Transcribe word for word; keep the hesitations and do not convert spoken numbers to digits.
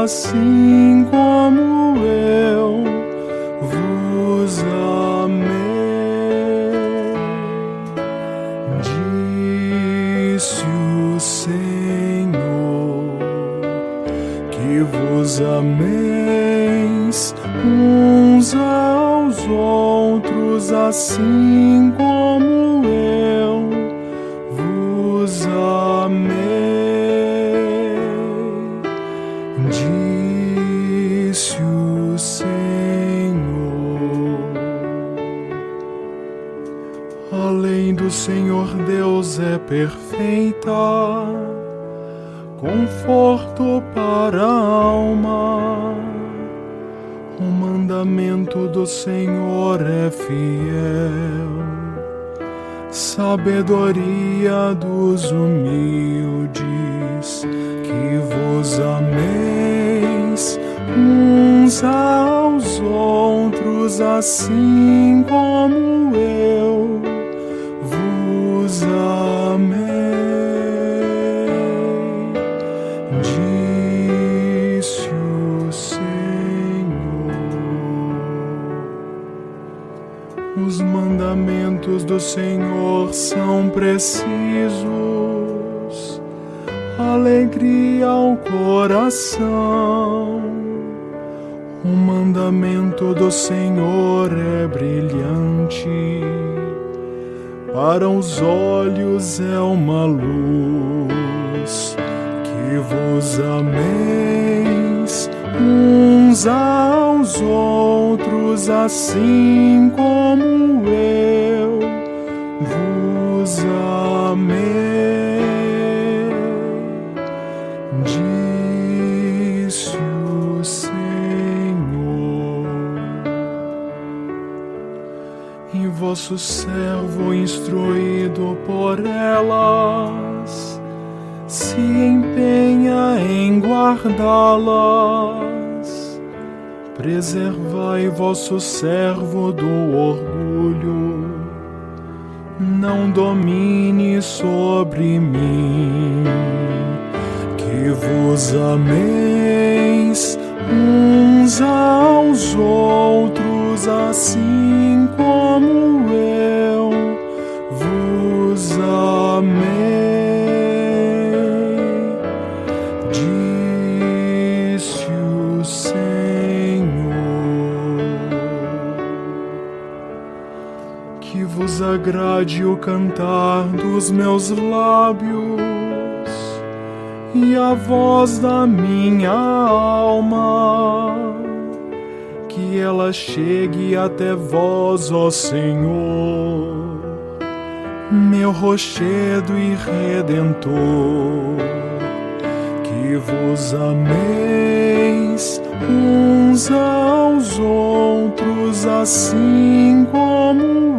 assim como eu vos amei. Disse o Senhor que vos ameis uns aos outros assim como eu vos amei. Disse o Senhor. A lei do Senhor Deus é perfeita, conforto para a alma. O mandamento do Senhor é fiel, sabedoria dos humildes. Que vos ameis uns aos outros assim como eu vos amei. Disse o Senhor. Os mandamentos do Senhor são precisos, alegria ao coração. O mandamento do Senhor é brilhante, para os olhos é uma luz. Que vos ameis uns aos outros assim como eu vos amei. Disse o Senhor. E vosso servo instruído por elas se empenha em guardá-las. Preservai vosso servo do orgulho, não domine sobre mim. Que vos ameis uns aos outros assim como eu vos amei. Disse o Senhor. Que vos agrade o cantar dos meus lábios e a voz da minha alma, que ela chegue até vós, ó Senhor, meu rochedo e redentor. Que vos ameis uns aos outros assim como